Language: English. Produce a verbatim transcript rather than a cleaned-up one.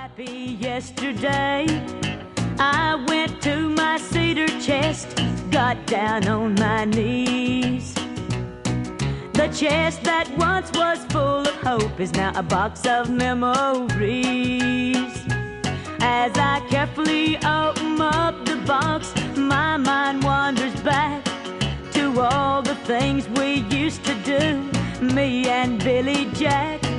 happy yesterday. I went to my cedar chest, got down on my knees. The chest that once was full of hope is now a box of memories. As I carefully open up the box, my mind wanders back to all the things we used to do, me and Billy Jack.